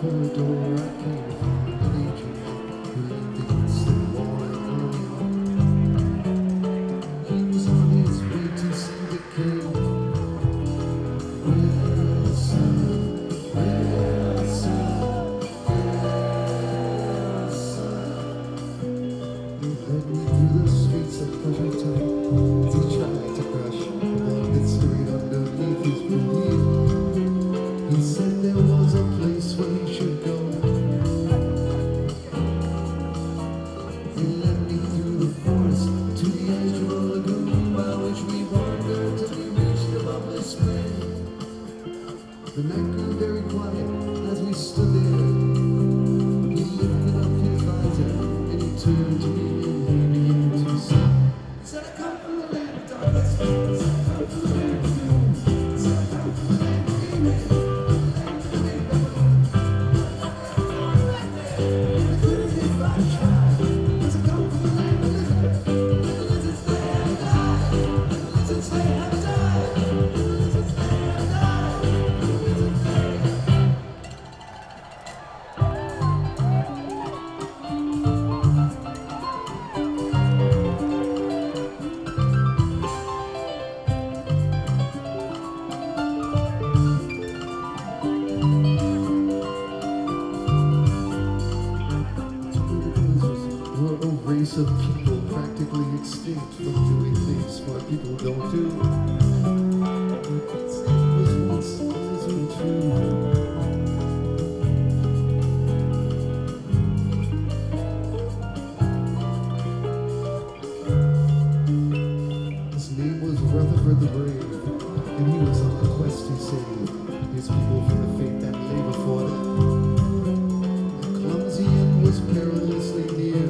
corridor I came to find an angel who lived against the wall and he was on his way to see the king. Wilson, Wilson, Wilson. He led me through the streets of Pleasure Town as he tried to crush the blood that stirred underneath his boot. He said there was a place where he should go. He led me through the forest to the edge of a lagoon by which we wandered till we reached the bubbly spring. The night grew very quiet as we stood there. He lifted up his visor and he turned to me and he began to sing. He said, I come from the land of darkness. He said, I come from the land of doom. He said, I come from the land of demons. Of people practically extinct from doing things smart people don't do. Its name was once a lizard too. His name was Rutherford the Brave, and he was on a quest to save his people from the fate that lay before them. The clumsy end was perilously near.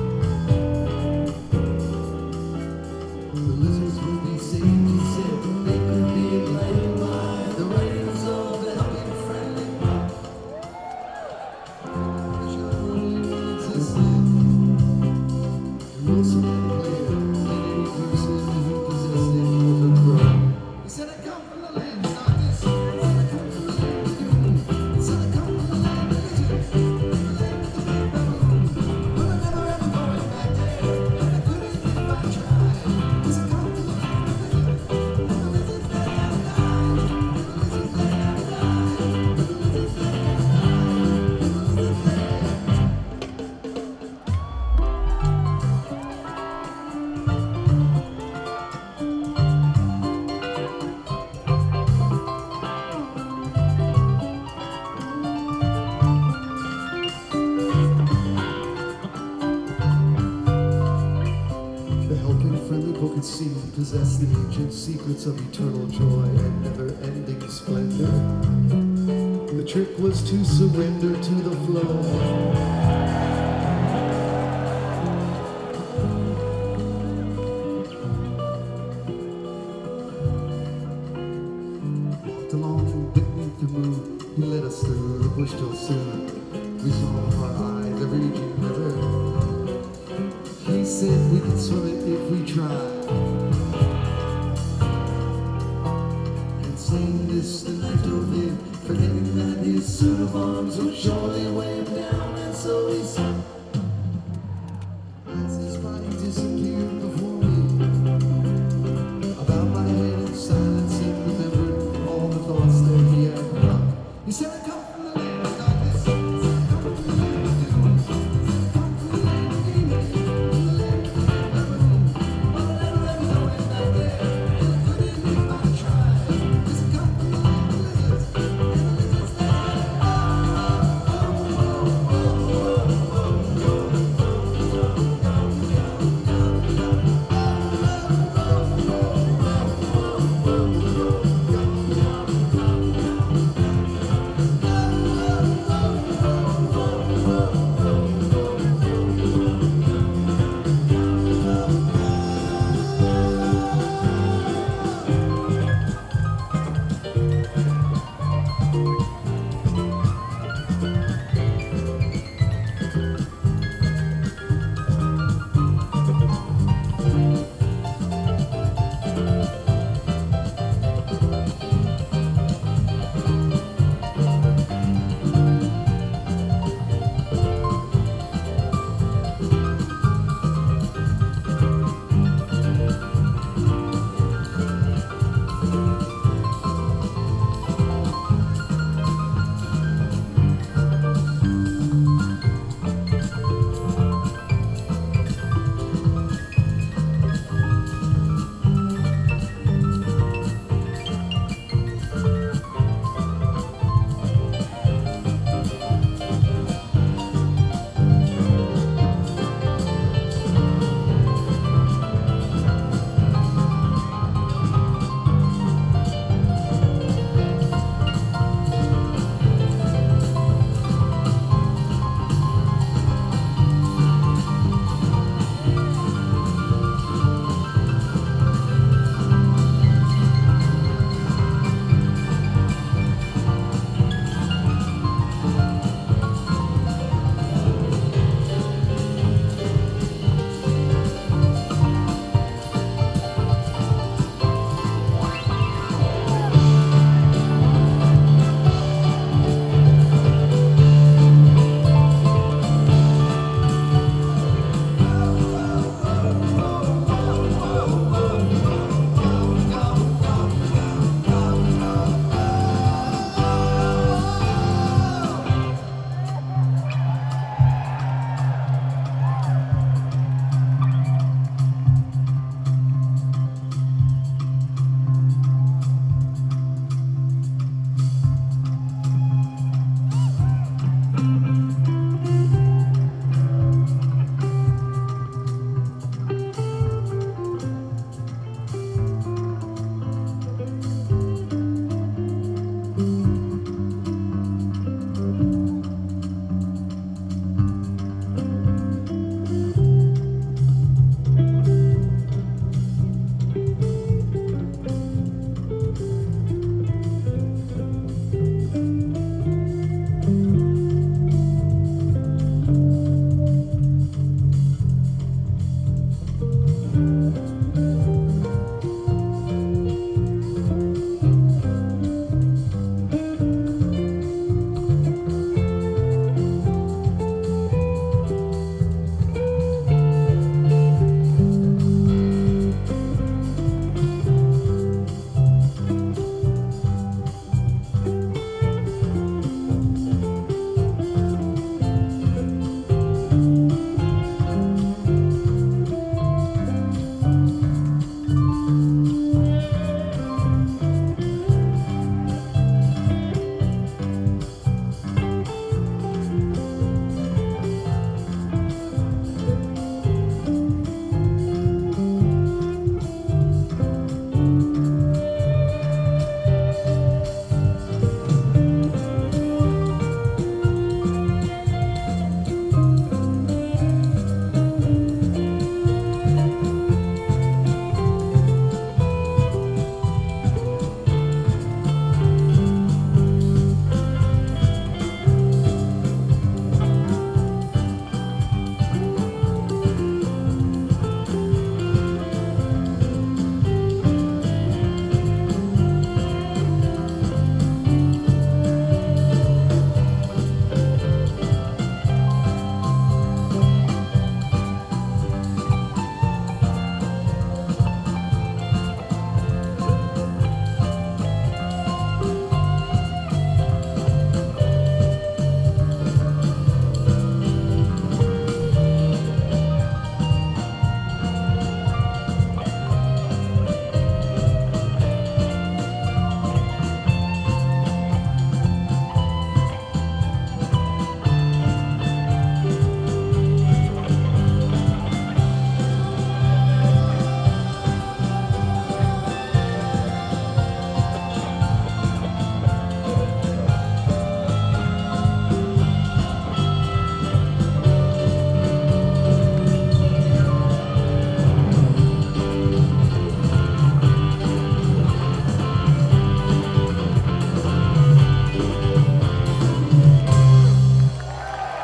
Possess the ancient secrets of eternal joy and never-ending splendor. The trick was to surrender to the flow. Walked along beneath the moon. He led us through the bush till soon we saw with our eyes a raging river. He said we could swim it if we tried. This the night of him, forgetting that his suit of arms was short